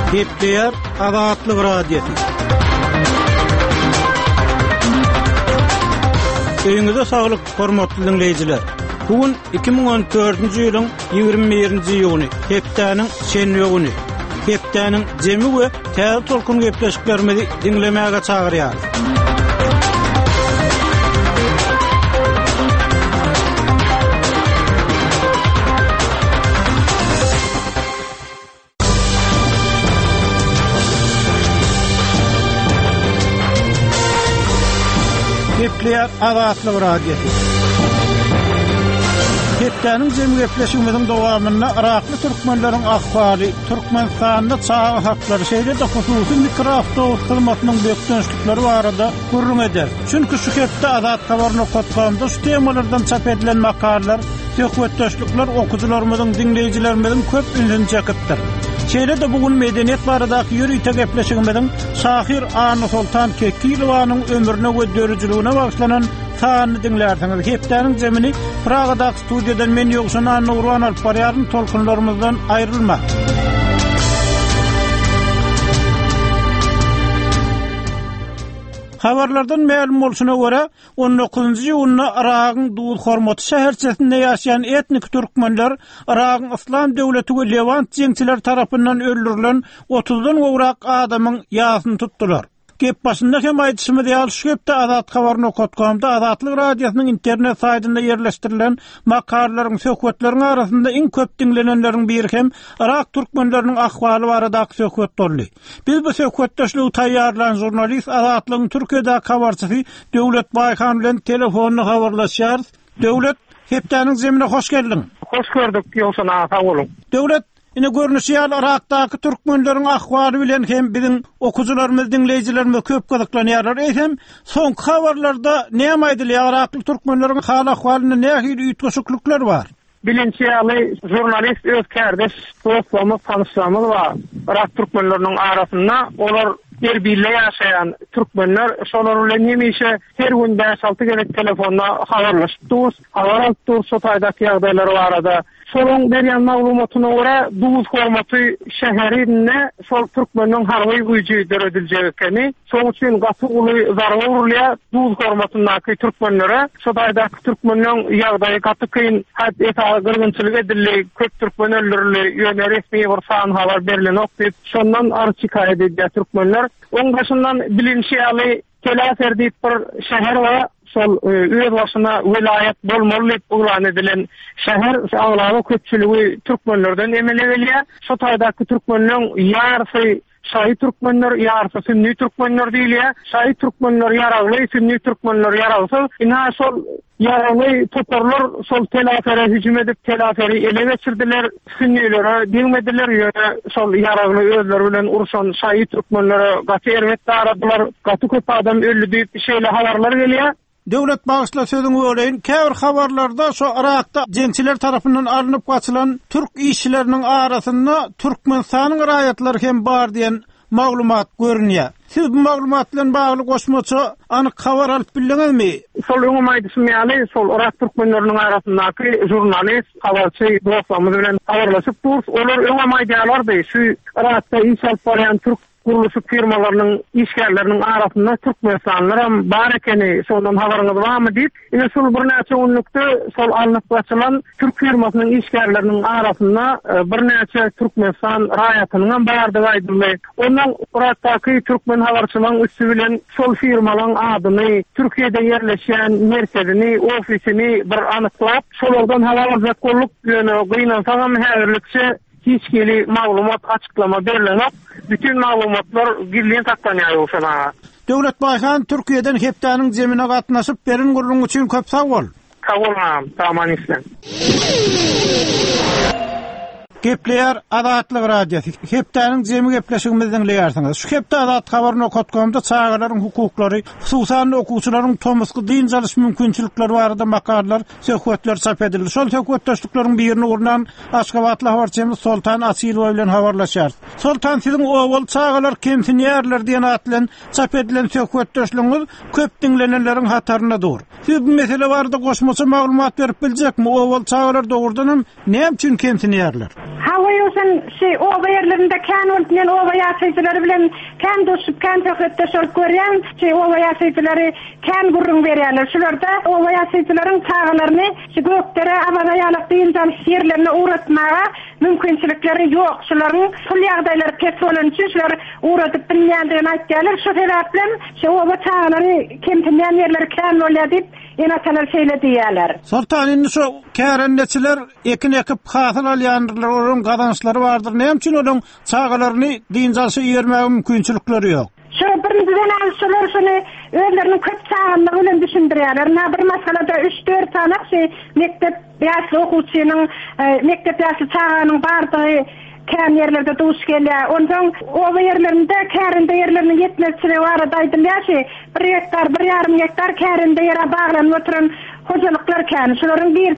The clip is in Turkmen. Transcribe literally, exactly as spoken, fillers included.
Hepleyer Azatlyk Radiosu. Öňüňizde saglyk, hormatly dinleýijiler. Bugün iki bin on dördünji ýylyň ýygrimi birinji ýyly, hepdeniň şenbe güni. Hepdeniň jemi we täze tolkun gepleşiklerimizi dinlemäge çagyrýar. Hepleyer Azatlyk Radiosu. Hepdeniň jemi gepleşigimiziň dowamynda Irakly türkmenleriň ahwaly, Türkmenistanda çağa haklary şeýle-de hususy mikroavtobus hyzmatynyň beýikdençlikleri barada gurrun eder. Çünki şu hepde Azat habaryny okutganda şu temalardan çap edilen makallar, söhbetdeşlikler okuwçylarymyzyň, dinleýijilerimizin köp ünlüni çekipdir. Şeýle-de bugün medeniýet baradaky ýürüýte gepleşigimiziň Şahir Any Sultan Kekilowanyň ömrüne we dörüjligine bagşlanan sanyny dinlersiňiz. Hepdeniň jemini Pragadaky studiýadan men ýogşana Nurwan alyp barýaryn tolkunlarymyzdan aýrylma. Habarlardan ma'lum bolşuna görä, on dokuzunji ýylyna Iragyň Duz Hormaty şäherçesinde ýaşaýan etnik türkmenler Iragyň Islam döwleti we Levant jeňçiler tarapyndan öldürilen otuzdan gowrak adamyň ýasyny tutdular. Gep başynda hem aýdyşymy diýär, şu hepde Azat habaryny okutganda Azatlyk Radiosynyň internet saýtynda ýerleşdirilen makalaryň, söhbetleriň arasynda iň köp dinlenenleriň biri hem Irak türkmenleriniň ahwaly baradaky söhbet boldy. Biz bu söhbetdeşligi taýýarlanan jurnalist Azatlygyň Türkiýedäki habarçysy Döwlet Baýhan bilen telefonyny habarlaşýar. Döwlet, hepdeniň jemine hoş geldiň. Hoş gördük, ýolsana sag bolun. Döwlet, ine görnüşýär Irakdaky türkmenleriň ahwaly bilen hem biziň okuwçylarymyz, dinleýijilerimiz köp gyzyklanýarlar. Eýsem, soňky habarlarda näme aýdylýar? Irakly türkmenleriň hal ahwalyna näme ýetgeşiklikler bar? Bilinçli jurnalist öz kärdeş dostlarymyz, tanışlarymyz bar. Irak türkmenleriniň arasynda olar bir-birle ýaşaýan türkmenler, şolar bilen hemişe her gün beş alty gerek telefonda habarlaşdyk. Habar alyp şu taýdaky ýagdaýlar barada. Şolun berýän maglumatyna görä Duz Hormaty şäherinde şol türkmeniň harby güýji dörediljeği ekeni, şoň üçin gaty uly zarurly Duz Hormatyndaky türkmenlere şu taýdaky türkmeniň ýagdaýy gaty kyn hat eta gyrgynçylyk edildi, köp türkmen öldürildi, ýöne resmi bir san habar berilen ok diýip şondan arçy kaýdy edildi türkmenler. Oň başyndan bilinçli ýaly Telafer diýip bir şäher bar. Sol öz başyna vilayet bolmaly diýip ulan edilen şäher aglawy köpçüligi türkmenlerden emele gelýär. Şu taýdaky türkmenleriň ýarysy Şahy türkmenler, ýarysy sünni türkmenler diýilýär. Şahy türkmenler ýaragly, sünni türkmenler ýaragsy. Ina şol ýaragly toparlar sol telafere hüjüm edip telaferi ele geçirdiler. Sünnilere diňmediler, ýöne şol ýaragly özleri bilen uruşan Şahy türkmenlere gaty erwet aradylar. Gaty köp adam öldü diýip şeýle habarlar gelýär. Döwlet bagışla sözüňi öreýin. Käbir habarlarda şu Irakda jeňçiler tarapyndan alınıp gaçylan türk işçileriniň arasynda Türkmenistanyň raýatlary hem bar diýen maglumat görünýär. Siz bu maglumat bilen bagly goşmaça anyk habar alyp bildiňizmi? Sol öňe aýdyşym ýaly, sol Irak türkmenleriniň arasyndaky jurnalist, habarçy dostlarymyz bilen habarlaşyp durýar. Olar öňe aýdýarlardy, şu Irakda iş alyp barýan türk kuruluşy firmalarynyň işgärleriniň arasynda türkmenistanylar hem bar ekeni şondan habaryňyz barmy diýip, ine şol bir näçe günlükde şol alınıp gaçylan türk firmasynyň işgärleriniň arasynda bir näçe Türkmenistan raýatynyň bardygy aýdyldy. Ondan Irakdaky türkmen habarçylaryň üstü bilen şol firmalaryň adyny, Türkiýede ýerleşýän merkezini, ofisini bir anyklap, şolardan habarlar golluk ýöne gynansaňam häzirlikçe hiç geli maglumat açıklama berilenok. Bütün maglumatlar girliğin taktanýar ýokşana. Döwlet Baýhan Türkiýeden hepdeniň jemine gatnaşyp berin gurrun üçin köp sag bol. Sag bolmam, tamam islen. Gepleýär Azatlyk Radiosu. Hepdeniň jemi gepleşigimizden leýärsiňiz. Şu hepde Azat habaryny okutganda çağalaryň hukuklary, hususan okuwçylaryň tomusky diň çalyş mümkinçilikleri barada makalalar, söhbetler çap edildi. Şol söhbetdeşlikleriň birini urnan Aşgabatly habarçymyz Sultan Asylow bilen habarlaşýar. Sultan, siziň owul çağalar kimsinýärler diýen atlan çap edilen söhbetdeşligiňiz köp dinlenenleriň hataryna dur. Siz bu mesele barada goşmaça maglumat berip biljekmi? Owul çağalar dogurdan näme üçin kimsinýärler? Hava sen şey o yerlerinde kan olmayan o yaşayıcıları bilen kan dostup kan tökette şol görýän şey o yaşayıcıları kan gurrun berýärler. Şularda o yaşayıcıların tağlaryny şu gökdere abada ýalyk diýilýän şeýerlerine uğratmaga mümkinçilikleri yok. Şuların pul ýagdaýlary pes bolan üçin şular uğratyp bilýändigini aýtýarlar. Şu sebäplen şu o tağlary kemtinýän ýerleri kan bolýar diýip ýene tanar şeýle diýýärler. Sultan indi şu kärendeçiler ekin ekip hasıl alýanlar olan gadançlary bardyr. Näme üçin olaň çağalaryny diňjalşy ýermäge mümkinçilikleri ýok? Şu birinciden alşylar şunu özlerinin köp çağınlığı bilen düşündürýärler. Na bir masalada üç dört tane şey mektep ýaşly okuwçynyň mektep ýaşly çağanyň bardygy kan yerlerde duş gelýär. Ondan o yerlerinde kärinde yerlerine yetmezçiligi bar daýdym ýa-şi bir hektar bir ýarym hektar kärinde ýere baglanyp oturan hojalyklar kan. Şolaryň bir